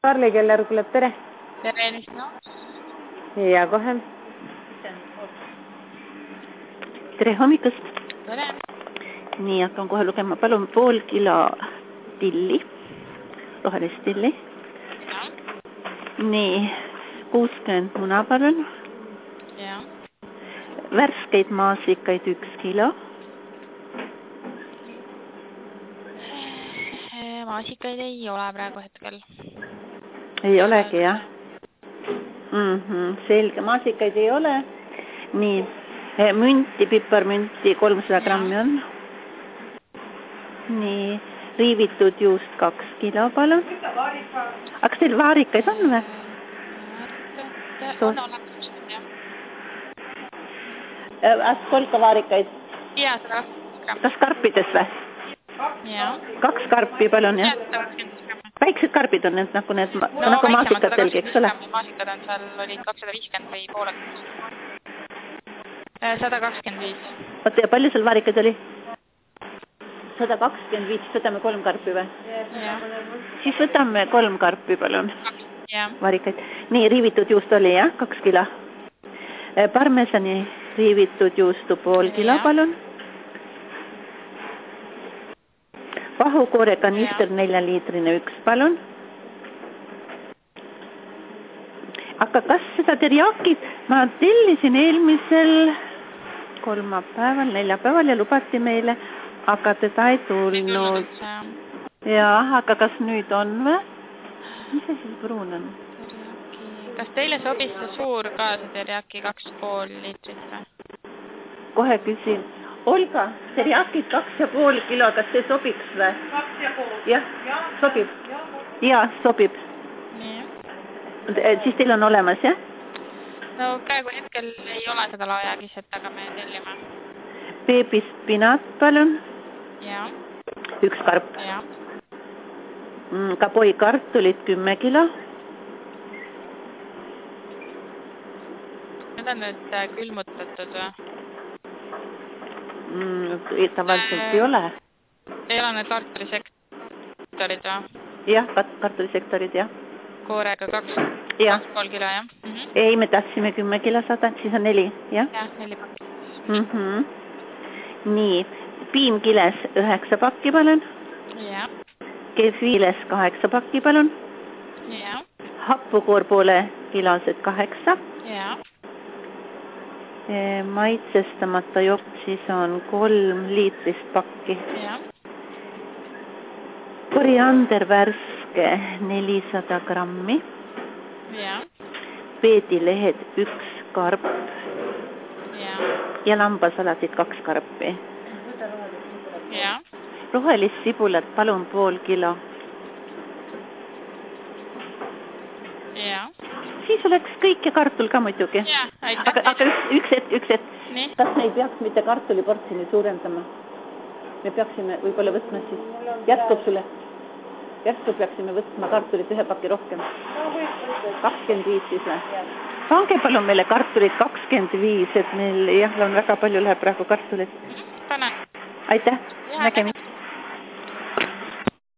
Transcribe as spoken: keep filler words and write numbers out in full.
Karli Keller kuuleb, tere. Tere, mis no? Ja kohe. Tere hommikust. Tere. Nii, hakkan kohe lugema. Palun pool kilo tilli, rohelist tilli. Ja. Nii, kuuskümmend muna, palun. Ja. Värskeid maasikaid üks kilo. Maasikaid ei ole praegu hetkel. Ei olegi, jah? Mm-hmm, selge, maasikaid ei ole. Nii, münti, piparmünti kolmsada grammi on. Nii, riivitud juust kaks kilo, palun. Aga teil vaarikaid on või? On olemas, jah. Kolka vaarikaid? Jaa, seda grammi. Kas karpides või? Jah. Kaks karpi, palun, jah? Väiksed karbid on need, nagu need, no, nagu maasikad telgi, eks ole? Maasikad on seal, olid kakssada viiskümmend või poole. sada kakskümmend viis. Oota, ja palju seal vaarikaid oli? sada kakskümmend viis, siis võtame kolm karpi või? Jah. Siis võtame kolm karpi, palun. Jah. Vaarikaid. Nii, riivitud juust oli, jah? Kaks kilo. Parmesani riivitud juustu pool kilo, palun. Pahukoore kanister neljaliitrine üks, palun. Aga kas seda teriyaki ma tellisin eelmisel kolmapäeval, neljapäeval ja lubati meile, aga teda ei tulnud. Jah, aga kas nüüd on või? Mis see siis pruun on? Kas teile sobis see suur ka, see teriyaki kaks pool liitrit või? Kohe küsin. Olga, teriyaki kaks ja pool kilo, kas see sobiks või? Kaks ja pool. Jah, sobib. Jaa, sobib. Nii. Siis teil on olemas, jah? No praegu hetkel ei ole seda laojagiset, aga me tellime. Beebispinat, palun. Jaa. Üks karp. Jaa. Kapoi kartulid kümme kilo. Need on nüüd külmutatud või? Mm, tavaliselt ei ole. Ei ole need kartulisektorid või? Jah, kartulisektorid, jah. Koorega kaks, kaks pool kilo, jah? Mm -hmm. Ei, me tahtsime kümme kilo saada, siis on neli, jah? Jah, neli pakki. Mm -hmm. Nii, piimkiles üheksa pakki, palun. Jah. Kefiiles kaheksa pakki, palun. Jah. Happukoor poole kilosed kaheksa. Jah. Maitsestamata jokk siis on kolm liitrist pakki. Jah. Koriander värske nelisada grammi. Jah. Peedilehed üks karp. Jah. Ja lambasalatid kaks karpi. Jah. Rohelist sibulat palun pool kilo. Jah. Siis oleks kõik ja kartul ka muidugi. Jah, aitäh. Aga, aga üks, üks hetk, üks hetk. Nii. Kas me ei peaks mitte kartuliportsini suurendama? Me peaksime võib-olla võtma siis. Jätkub sulle? Järsku peaksime võtma kartulit ühe paki rohkem. kakskümmend viis siis või? Pange palun meile kartulit kakskümmend viis, et meil jah, on väga palju läheb praegu kartulit. Tänan. Aitäh. Nägemist.